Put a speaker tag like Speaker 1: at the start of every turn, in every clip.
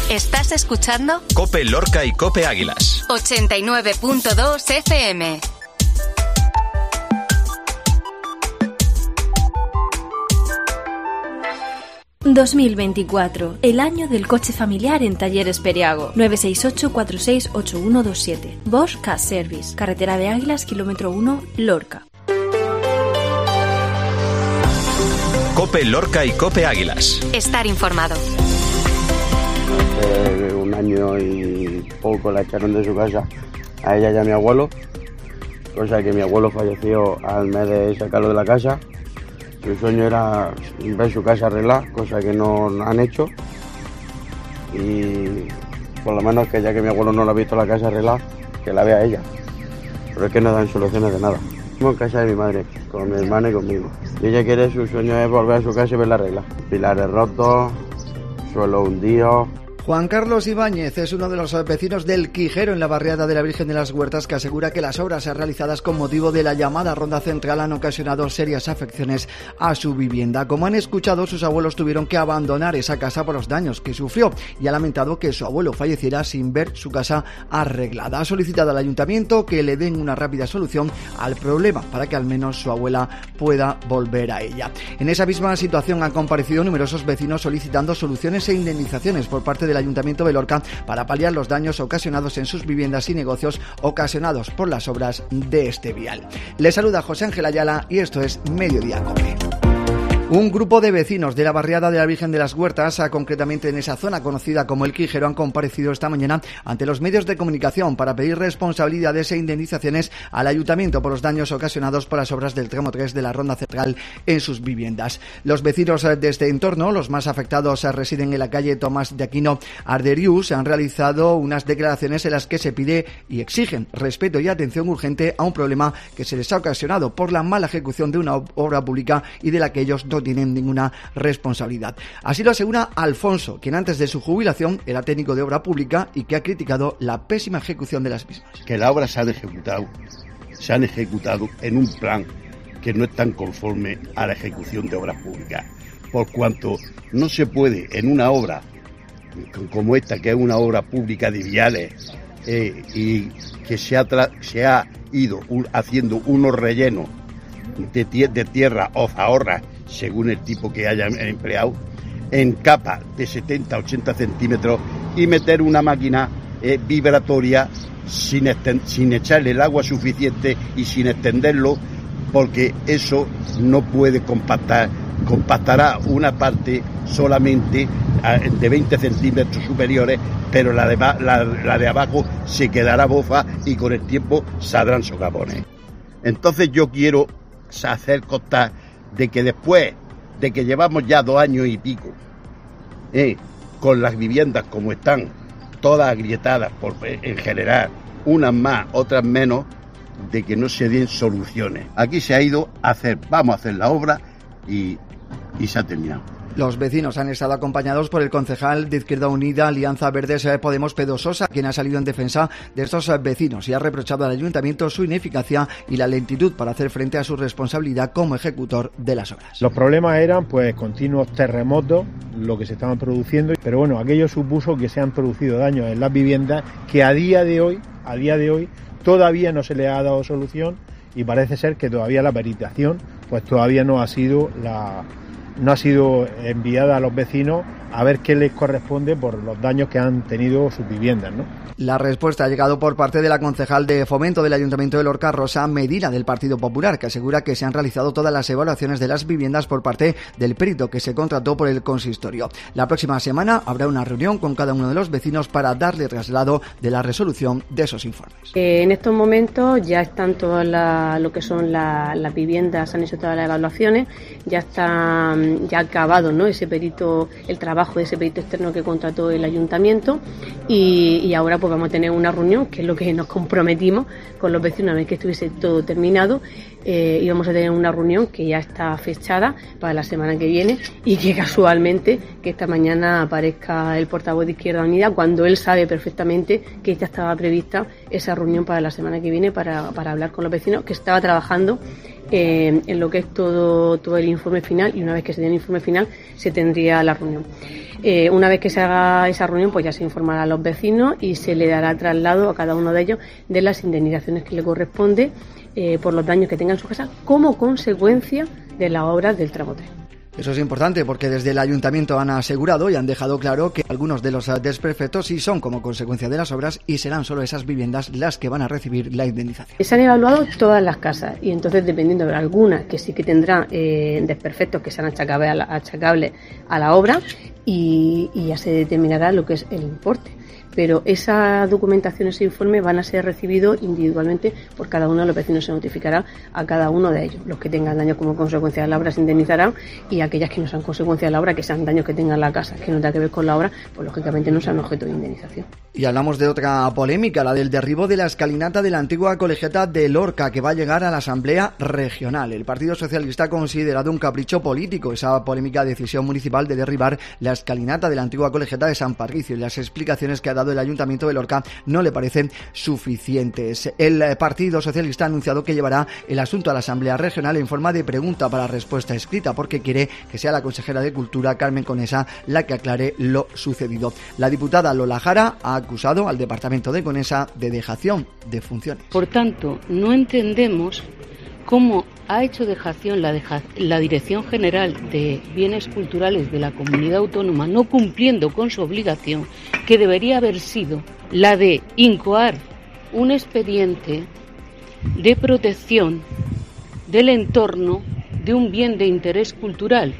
Speaker 1: ¿Estás escuchando?
Speaker 2: COPE Lorca y COPE Águilas.
Speaker 1: 89.2 FM.
Speaker 3: ...2024, el año del coche familiar en Talleres Periago. 968-468127. Bosch Car Service. Carretera de Águilas, kilómetro 1, Lorca.
Speaker 2: COPE Lorca y COPE Águilas.
Speaker 1: Estar informado.
Speaker 4: Hace un año y poco la echaron de su casa a ella y a mi abuelo, cosa que mi abuelo falleció al mes de sacarlo de la casa. Su sueño era ver su casa arreglada, cosa que no han hecho, y por lo menos que ya que mi abuelo no la ha visto la casa arreglada, que la vea ella, pero es que no dan soluciones de nada. Estamos en casa de mi madre, con mi hermana y conmigo, y ella quiere, su sueño es volver a su casa y verla arreglada. Pilares rotos, suelo hundido.
Speaker 5: Juan Carlos Ibáñez es uno de los vecinos del Quijero en la barriada de la Virgen de las Huertas, que asegura que las obras realizadas con motivo de la llamada ronda central han ocasionado serias afecciones a su vivienda. Como han escuchado, sus abuelos tuvieron que abandonar esa casa por los daños que sufrió y ha lamentado que su abuelo falleciera sin ver su casa arreglada. Ha solicitado al ayuntamiento que le den una rápida solución al problema para que al menos su abuela pueda volver a ella. En esa misma situación han comparecido numerosos vecinos solicitando soluciones e indemnizaciones por parte del Ayuntamiento de Lorca para paliar los daños ocasionados en sus viviendas y negocios ocasionados por las obras de este vial. Les saluda José Ángel Ayala y esto es Mediodía COPE. Un grupo de vecinos de la barriada de la Virgen de las Huertas, concretamente en esa zona conocida como El Quijero, han comparecido esta mañana ante los medios de comunicación para pedir responsabilidades e indemnizaciones al ayuntamiento por los daños ocasionados por las obras del tramo 3 de la ronda central en sus viviendas. Los vecinos de este entorno, los más afectados, residen en la calle Tomás de Aquino Arderius, han realizado unas declaraciones en las que se pide y exigen respeto y atención urgente a un problema que se les ha ocasionado por la mala ejecución de una obra pública y de la que ellos no tienen ninguna responsabilidad. Así lo asegura Alfonso, quien antes de su jubilación era técnico de obra pública y que ha criticado la pésima ejecución de las mismas.
Speaker 6: Que las obras se han ejecutado en un plan que no es tan conforme a la ejecución de obras públicas, por cuanto no se puede en una obra como esta, que es una obra pública de viales, y que se ha ido haciendo unos rellenos de tierra o zahorra, según el tipo que hayan empleado, en capas de 70-80 centímetros, y meter una máquina vibratoria sin echarle el agua suficiente y sin extenderlo, porque eso no puede compactar. Compactará una parte solamente de 20 centímetros superiores, pero la de abajo se quedará bofa y con el tiempo saldrán socavones. Entonces yo quiero hacer constar de que después de que llevamos ya 2 años y pico con las viviendas como están, todas agrietadas en general, unas más, otras menos, de que no se den soluciones. Aquí se ha ido a hacer, vamos a hacer la obra y se ha terminado.
Speaker 5: Los vecinos han estado acompañados por el concejal de Izquierda Unida, Alianza Verdes Podemos, Pedro Sosa, quien ha salido en defensa de estos vecinos y ha reprochado al ayuntamiento su ineficacia y la lentitud para hacer frente a su responsabilidad como ejecutor de las obras.
Speaker 7: Los problemas eran pues continuos terremotos, lo que se estaban produciendo, pero bueno, aquello supuso que se han producido daños en las viviendas que a día de hoy todavía no se le ha dado solución, y parece ser que todavía la peritación pues todavía no ha sido enviada a los vecinos a ver qué les corresponde por los daños que han tenido sus viviendas, ¿no?
Speaker 5: La respuesta ha llegado por parte de la concejal de Fomento del Ayuntamiento de Lorca, Rosa Medina, del Partido Popular, que asegura que se han realizado todas las evaluaciones de las viviendas por parte del perito que se contrató por el consistorio. La próxima semana habrá una reunión con cada uno de los vecinos para darle traslado de la resolución de esos informes.
Speaker 8: En estos momentos ya están todas lo que son las viviendas, han hecho todas las evaluaciones, ya ha acabado, ¿no?, ese perito, el trabajo de ese perito externo que contrató el ayuntamiento, y ahora pues vamos a tener una reunión, que es lo que nos comprometimos con los vecinos, una vez que estuviese todo terminado, y vamos a tener una reunión que ya está fechada para la semana que viene, y que casualmente que esta mañana aparezca el portavoz de Izquierda Unida, cuando él sabe perfectamente que ya estaba prevista esa reunión para la semana que viene para hablar con los vecinos, que estaba trabajando en lo que es todo el informe final, y una vez que se dé el informe final se tendría la reunión. Una vez que se haga esa reunión, pues ya se informará a los vecinos y se le dará traslado a cada uno de ellos de las indemnizaciones que le corresponde por los daños que tenga en su casa como consecuencia de las obras del tramo 3.
Speaker 5: Eso es importante porque desde el ayuntamiento han asegurado y han dejado claro que algunos de los desperfectos sí son como consecuencia de las obras y serán solo esas viviendas las que van a recibir la indemnización.
Speaker 8: Se han evaluado todas las casas y entonces, dependiendo de algunas que sí que tendrán desperfectos que sean achacables a la obra, y ya se determinará lo que es el importe. Pero esa documentación, ese informe van a ser recibidos individualmente por cada uno de los vecinos. Se notificará a cada uno de ellos. Los que tengan daños como consecuencia de la obra se indemnizarán, y aquellas que no sean consecuencia de la obra, que sean daños que tengan la casa, que no tenga que ver con la obra, pues lógicamente no sean objeto de indemnización.
Speaker 5: Y hablamos de otra polémica, la del derribo de la escalinata de la antigua colegiata de Lorca, que va a llegar a la Asamblea Regional. El Partido Socialista ha considerado un capricho político esa polémica decisión municipal de derribar la escalinata de la antigua colegiata de San Patricio, y las explicaciones que ha dado el Ayuntamiento de Lorca no le parecen suficientes. El Partido Socialista ha anunciado que llevará el asunto a la Asamblea Regional en forma de pregunta para respuesta escrita, porque quiere que sea la consejera de Cultura, Carmen Conesa, la que aclare lo sucedido. La diputada Lola Jara ha acusado al Departamento de Conesa de dejación de funciones.
Speaker 9: Por tanto, no entendemos cómo ha hecho dejación la Dirección General de Bienes Culturales de la Comunidad Autónoma, no cumpliendo con su obligación, que debería haber sido la de incoar un expediente de protección del entorno de un bien de interés cultural,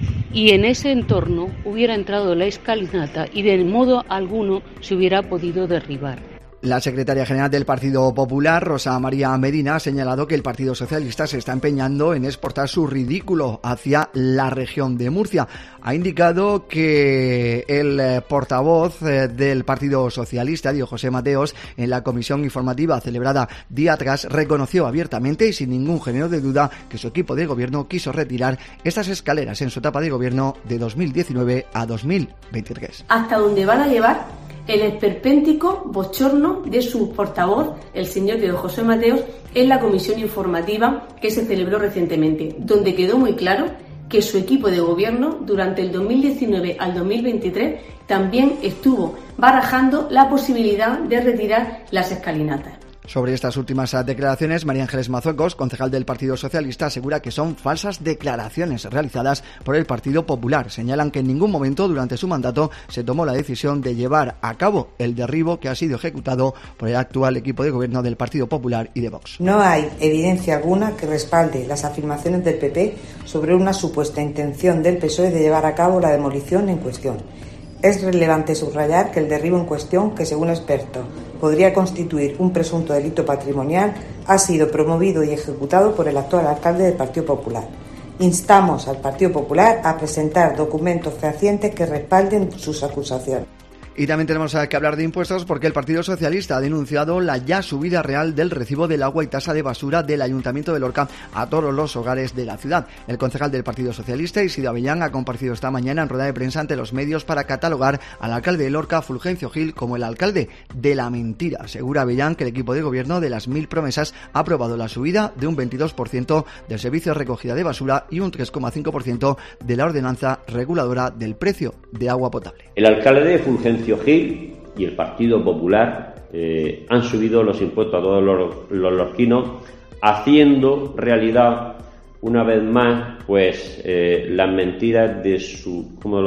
Speaker 9: y en ese entorno hubiera entrado la escalinata y de modo alguno se hubiera podido derribar.
Speaker 5: La secretaria general del Partido Popular, Rosa María Medina, ha señalado que el Partido Socialista se está empeñando en exportar su ridículo hacia la región de Murcia. Ha indicado que el portavoz del Partido Socialista, Diego José Mateos, en la comisión informativa celebrada día atrás, reconoció abiertamente y sin ningún género de duda que su equipo de gobierno quiso retirar estas escaleras en su etapa de gobierno de 2019 a 2023.
Speaker 8: Hasta donde van a llevar el esperpéntico bochorno de su portavoz, el señor Diego José Mateos, en la comisión informativa que se celebró recientemente, donde quedó muy claro que su equipo de gobierno durante el 2019 al 2023 también estuvo barajando la posibilidad de retirar las escalinatas.
Speaker 5: Sobre estas últimas declaraciones, María Ángeles Mazuecos, concejal del Partido Socialista, asegura que son falsas declaraciones realizadas por el Partido Popular. Señalan que en ningún momento durante su mandato se tomó la decisión de llevar a cabo el derribo que ha sido ejecutado por el actual equipo de gobierno del Partido Popular y de Vox.
Speaker 10: No hay evidencia alguna que respalde las afirmaciones del PP sobre una supuesta intención del PSOE de llevar a cabo la demolición en cuestión. Es relevante subrayar que el derribo en cuestión, que según expertos podría constituir un presunto delito patrimonial, ha sido promovido y ejecutado por el actual alcalde del Partido Popular. Instamos al Partido Popular a presentar documentos fehacientes que respalden sus acusaciones.
Speaker 5: Y también tenemos que hablar de impuestos porque el Partido Socialista ha denunciado la ya subida real del recibo del agua y tasa de basura del Ayuntamiento de Lorca a todos los hogares de la ciudad. El concejal del Partido Socialista, Isidro Avellán, ha comparecido esta mañana en rueda de prensa ante los medios para catalogar al alcalde de Lorca, Fulgencio Gil, como el alcalde de la mentira. Asegura Avellán que el equipo de gobierno de las 1000 promesas ha aprobado la subida de un 22% del servicio de recogida de basura y un 3,5% de la ordenanza reguladora del precio de agua potable.
Speaker 11: El alcalde Fulgencio Gil y el Partido Popular han subido los impuestos a todos los lorquinos, haciendo realidad una vez más pues las mentiras de su, ¿cómo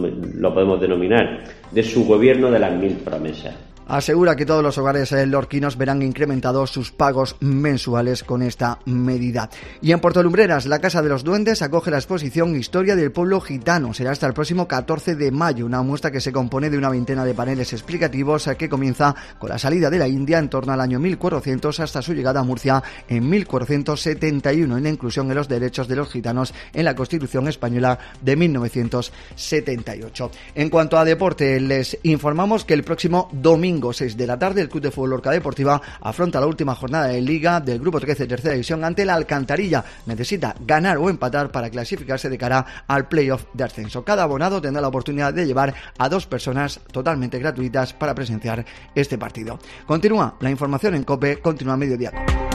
Speaker 11: lo podemos denominar?, de su gobierno de las 1000 promesas.
Speaker 5: Asegura que todos los hogares lorquinos verán incrementados sus pagos mensuales con esta medida. Y en Puerto Lumbreras, la Casa de los Duendes acoge la exposición Historia del Pueblo Gitano. Será hasta el próximo 14 de mayo, una muestra que se compone de una veintena de paneles explicativos que comienza con la salida de la India en torno al año 1400 hasta su llegada a Murcia en 1471 y la inclusión de los derechos de los gitanos en la Constitución Española de 1978. En cuanto a deporte, les informamos que el próximo domingo 6 de la tarde, el Club de Fútbol Lorca Deportiva afronta la última jornada de Liga del Grupo 13 de Tercera División ante la Alcantarilla. Necesita ganar o empatar para clasificarse de cara al playoff de ascenso. Cada abonado tendrá la oportunidad de llevar a 2 personas totalmente gratuitas para presenciar este partido. Continúa la información en COPE, continúa Mediodía COPE.